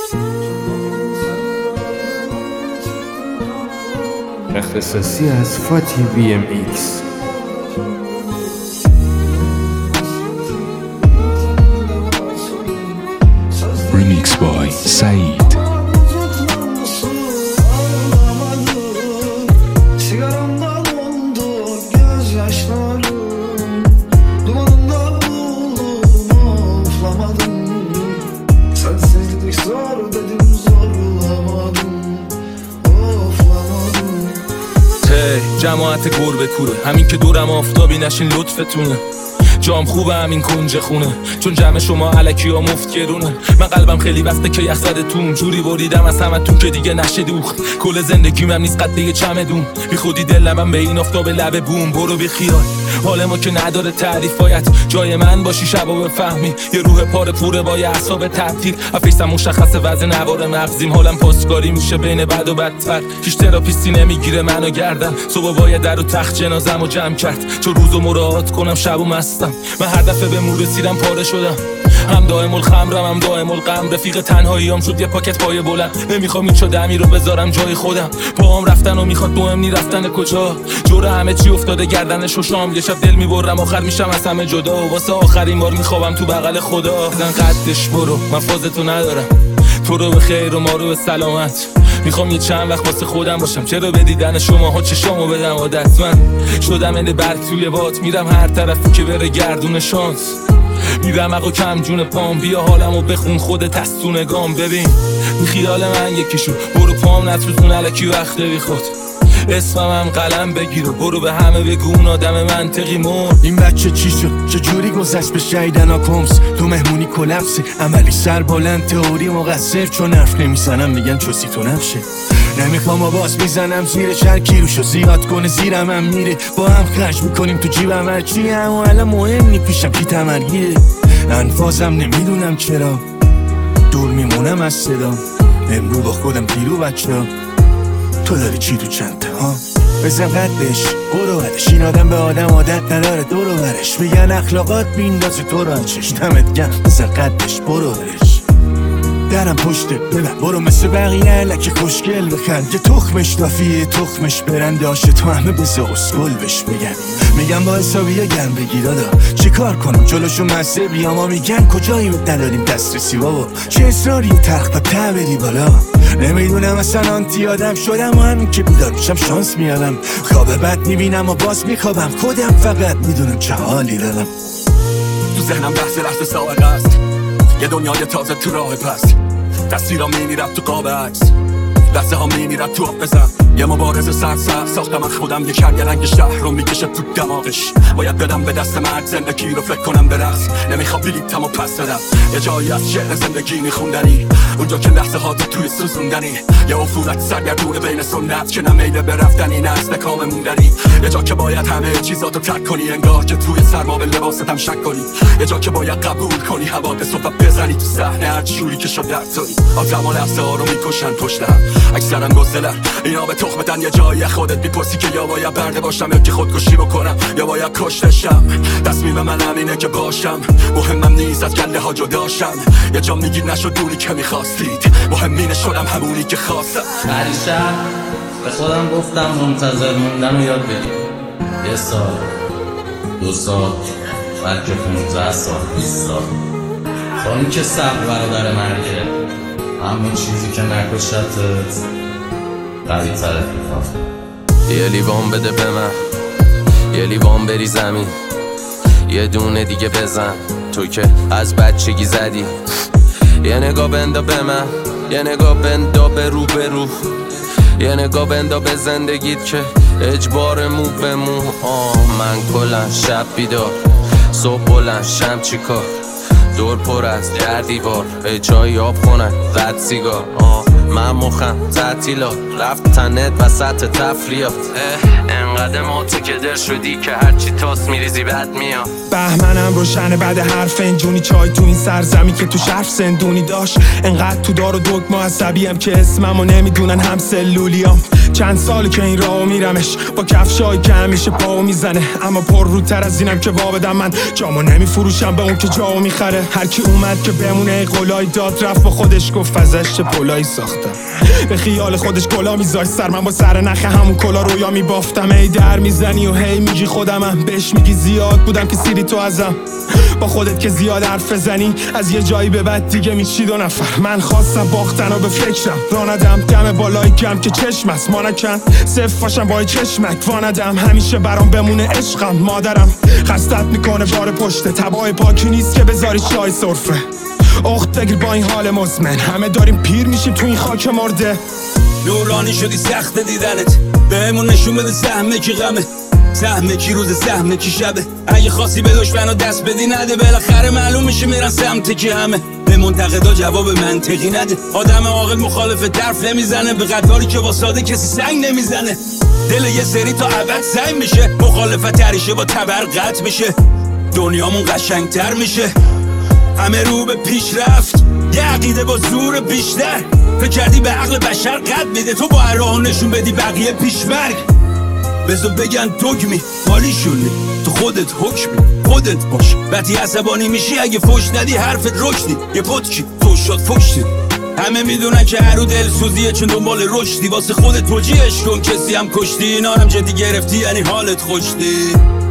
اختصاصی از فاتی BMX. Remix by Said. جماعت گربه کوره، همین که دورم آفتابی نشین لطفتونه. جام خوبه همین کنج خونه، چون جمع شما علکی ها مفت گرونه. من قلبم خیلی وقته که یخ زده توم، جوری بریدم از همتون که دیگه نشه دوخت. کل زندگیم هم نیست قد یه چمدون، بی خودی دلم به این آفتاب لب بوم. برو بی خیال، حال ما که نداره تعریف، باید جای من باشی شبا بفهمی. یه روح پاره پوره با یه اعصاب تعطیل، افیسم مشخصه وزن نوار مغزیم. حالم پاسکاری میشه بین بد و بدتر، هیچ تراپیستی نمیگیره منو گردم. صبح باید در و تخت جنازمو جمع کرد، چون روزو مراعات کنم شبو مستم. من هر دفعه به مور رسیدم پاره شدم، هم دائم الخمرم هم دائم الغم. رفیق تنهاییام شد یه پاکت پای بلند، نمیخوام این دمی رو بذارم جای خودم. پاهم رفتن و میخواد مهم نی رفتن کجا، جور همه چی افتاده گردنش و شام. یه شب دل میبرم آخر میشم از همه جدا، واسه آخرین بار میخوابم تو بغل خدا. زن قدش برو، من فازتو ندارم، تو رو به خیر و ما رو به سلامت. میخوام یه چند وقت واسه خودم باشم، چرا به دیدن شماها چشامو بدم عادت. من شدم انده برگ توی باد، میرم هر طرفی که بره گردون شانس. میرم اقا کم جون پام، بیا حالمو بخون خودت از تو نگام. ببین این خیال من یکیشو، برو پام نتوزون علکی وقت بی خود. اسمم قلم بگیر و برو به همه بگو اون آدم منطقی مرد. این بچه چی شد؟ چجوری گذشت به شیدن ها کمس؟ تو مهمونی کلپسی، عملی سر بلند، تئوری مقصر. چون حرف نمیزنم میگن چوسی تو نفشه. نمیخوام باز میزنم زیر چرکی روشو زیاد کنه زیرم هم میره. با هم خرج میکنیم تو جیبم هرچی، اما الان مهم نی پیشم کی تمرگیره. انفازم نمیدونم چرا دور میمونم از صدا. امرو با خودم پیرو بچه، تو داری چی تو چنده ها؟ بزن قدش برو بدش، این آدم به آدم عادت نداره دور و برش. میگن اخلاقات بیندازه تو رو چشتمت گم. بزن قدش برو بدش، درم پشته ببن برو مثل بقیه علکی خوشگل بخند. یه تخمش دافیه تخمش برنده آشه، تو همه بزه اسکل بش بگن. میگم با حسابیه گرم بگی دادا، چی کار کنم جلوشو مزه بیام. ها میگن کجایی نداریم دسترسی بابا، چه اصراری تخت با ته بری بالا. نمیدونم اصلا آنتی آدم شدم و همین که بیدار میشم شانس میارم. خواب بد میبینم و باز میخوابم، خودم فقط میدونم چه حالی دارم. تو ذهنم لحظه سابقه است، یه دنیای تازه تو راه پست. تصویرام میمیرد تو قاب عکس، لحظه ها میمیرد تو آب بزن. یه مبارزه سرسخت ساختم از خودم، یه کرگرنگ شهر رو میکشه تو دماغش. باید بدم به دست مرد زندگی رو فکر کنم به رقص. نمیخوام بلیتم و پس بدم، یه جایی از شعر زندگی میخوندنی، اونجا که لحظه ها توی سوزوندنی. یه عفونت سرگردونه بین سنت که نمیله به رفتنی نه استکام موندنی. یه جا که باید همه چیزاتو ترک کنی، انگار که توی سرما به لباستم شک کنی. یه جا که باید قبول کنی حوادث و بزنی تو صحنه هر جوری که شد درتونی. آدم و لحظه ها رو میکشن پشتم، اکثرا گسلن اینا به تخمتن. یه جایی خودت میپرسی که یا باید برده باشم یا که خودکشی بکنم یا باید کشتشم. تصمیم من همینه که باشم، مهمم نیست از گله ها جداشم. یه جا میگی نشد اونی که میخواستید، مهمینه شدم همونی که خواستم. هریشب به خودم گفتم منتظر موندن رو یاد بگیر. 1 سال 2 سال بلکه 15 سال 20 سال، با این که صبر برادر مرگه. همون چیزی که نکشتت قوی ترت میخواد. یه لیوان بده به من، یه لیوان بری زمین، یه دونه دیگه بزن تو که از بچگی زدی. یه نگاه بندا به من، یه نگاه بندا به رو به رو، یه نگاه بندا به زندگیت که اجبار مو به مو. من کلن شب بیدار، صبح بلند شم چی کار، دور پر از در دیوار، به جایی آب خونن رد سیگار. من مخم تعطیلات، رفت تنت وسط تفریات. انقدر ما تو کدر شدی که هرچی تاس میریزی بد میاد. بهمنم روشنه بعد هر فنجونی چای تو این سرزمی که تو شرف سندونی داشت. انقدر تو دار و دکمه عصبیم که اسممو نمیدونن هم سلولیام. چند ساله که این راهو میرمش با کفشایی که همیشه پاو میزنه، اما پر روتر از اینم که وابدم من جامو نمیفروشم به اون که جاو میخره. هر کی اومد که بمونه قولای داد رفت با خودش گفت ازش چه پولایی ساختم. به خیال خودش کلا میذاش سر، من با سر نخ همون کلا رویا میبافتم. ای در میزنی و هی میگی خودمم، بهش میگی زیاد بودم که سیری تو ازم. با خودت که زیاد حرف بزنی از یه جایی به بعد دیگه میشی دو نفر. من خواستم باختن و به فکرم راندم دم بالای کم که چشم است ما نکن صف باشم با چشمک واندم. همیشه برام بمونه عشقم. مادرم خستت میکنه بار پشته، تبای پاکی نیست که بذاری چای سرفه. اخت بگیر با این حال مزمن، همه داریم پیر میشیم تو این خاک مرده. نورانی شدی سخت دیدنت، بهمون نشون بده سهمه کی غمه، سهمه کی روز سهمه کی شبه. اگه خواستی به دشمنو دست بدی نده، بالاخره معلوم میشه میرن سمت کی همه. به منتقدا جواب منطقی نده، آدم عاقل مخالف طرف نمیزنه، به قداری که واساده کسی سنگ نمیزنه. دل یه سری تا ابد سنگ میشه، مخالفت تریشه با تبر قطع میشه. دنیامون قشنگتر میشه، همه رو به پیشرفت، یه عقیده با زور بیشتر. فکر کردی به عقل بشر قد میده، تو با هر راه نشون بدی بقیه پیشمرگ. بذار بگن دوگمی مالیشونی، تو خودت حکمی خودت باش. وقتی عصبانی میشی اگه فوش ندی حرفت رشدی، یه پتکی فوش شد فوشتی. همه میدونن که هر رو دلسوزیه چون دنبال رشدی، واسه خودت توجیهش کن کسی هم کشتی. اینا هم جدی گرفتی یعنی حالت خوشتی.